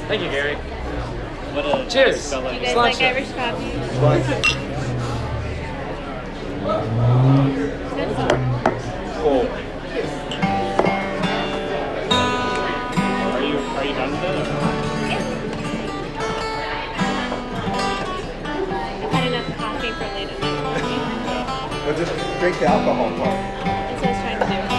Thank you, Gary. What a Cheers. spelling. You guys Slide like show. Irish coffee? Good song. Cool. Are you done with it? I've had enough coffee for late at night. Or just drink the alcohol part. That's what I was trying to do.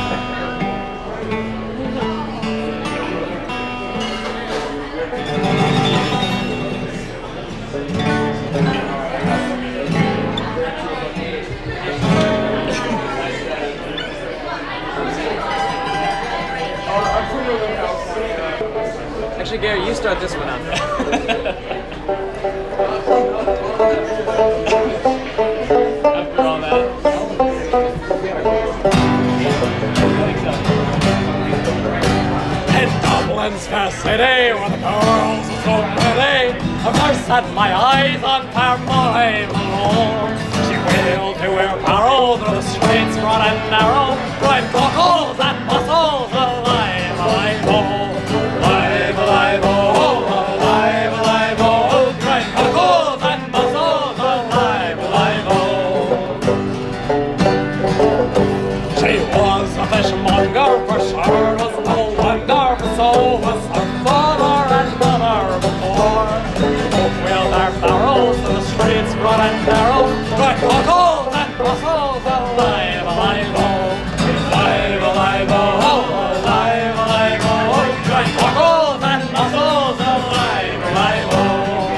Actually, Gary, you start this one out. After all that. In Dublin's fair city, where the girls are so pretty, I've first set my eyes on fair Molly Malone. She wheeled to her barrow through the streets broad and narrow, crying cockles and mussels, alive, alive, oh, alive, alive, oh, alive, alive, oh, crying cockles and mussels, alive, alive, oh. She was a fishmonger, for sure was no wonder, for so was her father and mother before. Both wheeled their barrows to the streets broad and narrow, crying cockles and mussels, alive, alive, oh, alive, alive, oh, alive, alive, oh, crying cockles and mussels, alive, alive, oh.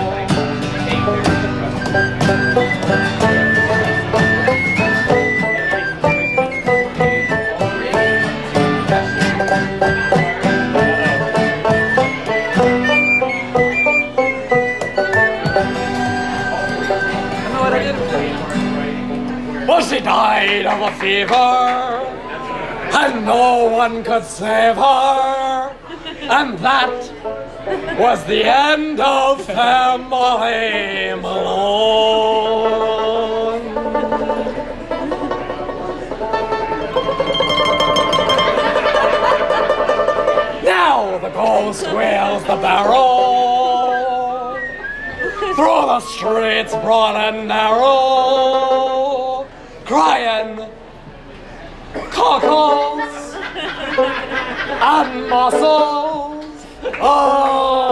I know what I did. Well, she died of a fever, and no one could save her, and that was the end of fair Molly Malone. Now the ghost wheels the barrow through the streets broad and narrow, crying cockles and mussels. Oh.